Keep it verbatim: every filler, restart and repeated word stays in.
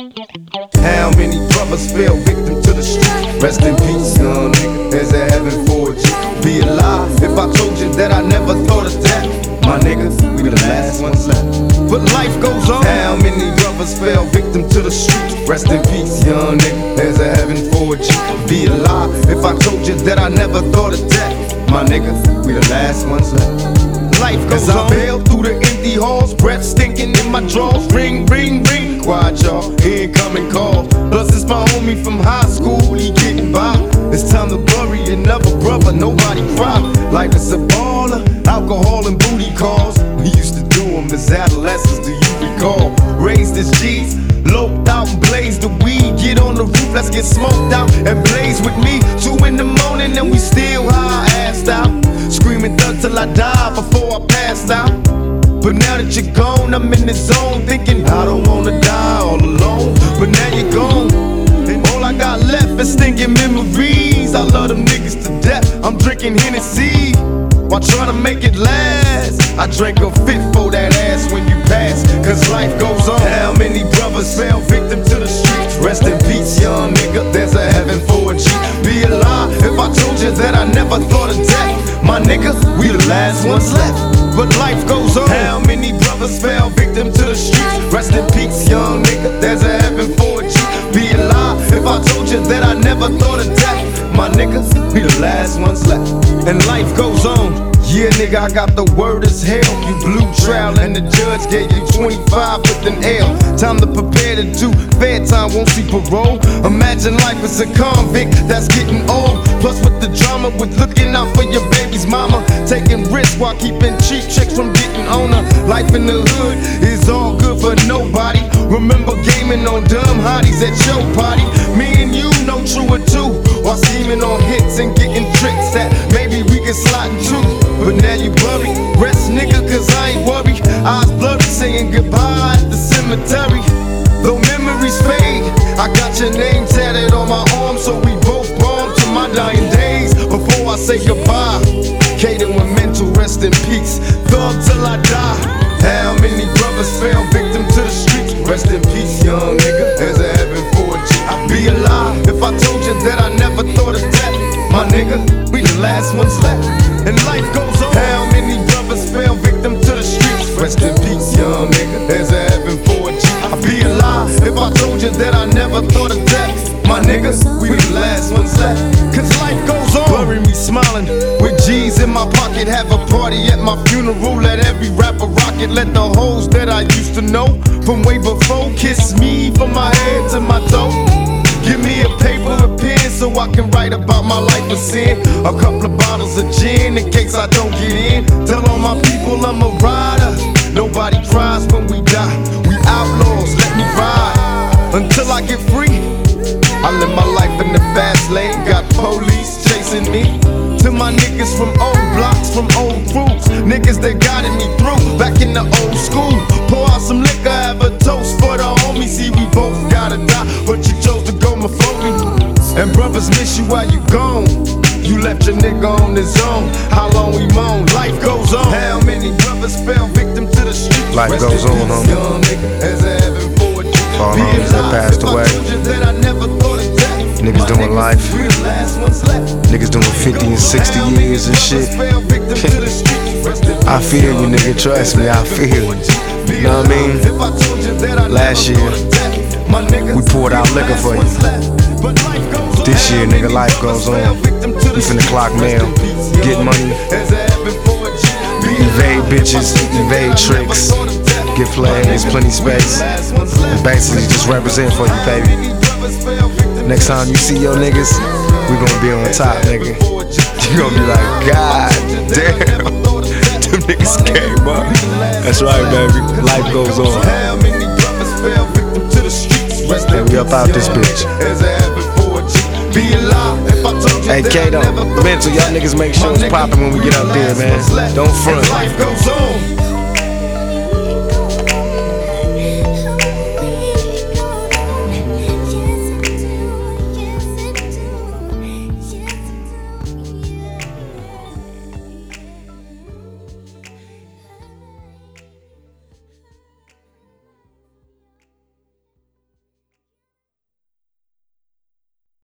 How many brothers fell victim to the street? Rest in peace, young nigga. There's a heaven for you. Be alive if I told you that I never thought of that. My niggas, we the last ones left. But life goes on. How many brothers fell victim to the streets? Rest in peace, young nigga. There's a heaven for you. Be alive if I told you that I never thought of that. My niggas, we the last ones left. Life goes on. As I bail through the empty halls, breath stinking in my drawers. Ring, ring, ring. Quiet, y'all. Incoming call. Plus it's my homie from high school. He getting by. It's time to bury another brother. Nobody cry. Life is a baller. Alcohol and booty calls. We used to do them as adolescents. Do you recall? Raised as G's. Loped out and blazed the weed. Get on the roof, let's get smoked out and blaze with me. Two in the morning and we still high, assed out. Screaming thug till I die before I passed out. But now that you're gone, I'm in the zone thinking I don't wanna die all alone. But now you're gone, and all I got left is stinking memories. I love them niggas to death, I'm drinking Hennessy while trying to make it last. I drank a fifth for that ass when you pass, cause life goes on. How many brothers fell victim to the streets? Rest in peace, young nigga, there's a heaven for a G. Be alive if I told you that I never thought of death. My nigga, we the last ones left, but life goes on. How many brothers fell victim to the streets? Rest in peace, young nigga, there's a heaven for a G. Be alive if I told you that I never thought of death. My niggas, we the last ones left, and life goes on. Yeah, nigga, I got the word as hell. You blew trial and the judge gave you twenty-five with an L. Time to prepare to do fair time, won't see parole. Imagine life as a convict that's getting old. Plus with the drama, with looking out for your baby's mama. Taking risks while keeping cheap chicks from getting on her. Life in the hood is all good for nobody. Remember gaming on dumb hotties at your party. Me and you know true or two. While scheming on hits and getting tricks that maybe we can slide into. But now you buried, rest nigga, cause I ain't worried. Eyes blurry, saying goodbye at the cemetery. Though memories fade, I got your name tatted on my arm, so we both born to my dying days. Before I say goodbye, Kaden with mental rest in peace. Thug till I die. How many brothers fell victim to the streets? Rest in peace, young nigga, there's a heaven for a G. I'd be alive if I told you that I never thought of death. My nigga, we the last ones left, and life goes on. How many brothers fell victim to the streets? Rest in peace, young nigga, there's a heaven for a G. I'd be alive if I told you that I never thought of death. My niggas, we the last ones left, cause life goes on. Bury me smiling with G's in my pocket. Have a party at my funeral. Let every rapper rock it. Let the hoes that I used to know from way before kiss me from my head to my toe. Give me a paper and pen so I can write about my life of sin. A couple of bottles of gin in case I don't get in. Tell all my people I'm a rider. Nobody cries when we die. We outlaws, let me ride until I get free. I live my life in the fast lane. Got police chasing me. To my niggas from old blocks, from old crews, niggas that guided me through back in the old school. Pour out some liquor, have a toast for the homies. See, we both gotta die, but you chose to go before me. And brothers miss you while you gone. You left your nigga on his own. How long we moan? Life goes on. How many brothers fell victim to the streets? Life Rest goes on, homie. Young nigga, there's a heaven for you. All homies that passed away. Niggas doing life. Niggas doing fifty and sixty years and shit. I feel you, nigga. Trust me, I feel you. You know what I mean? Last year, we poured out liquor for you. This year, nigga, life goes on. We finna clock mail, get money, evade bitches, evade tricks, get flags, plenty space, and basically just represent for you, baby. Next time you see your niggas, we gonna be on top, nigga. You gonna be like, God damn, them niggas came up. That's right, baby. Life goes on. And we up out this bitch. Hey, Kato, mental, y'all niggas make sure it's poppin' when we get up there, man. Don't front.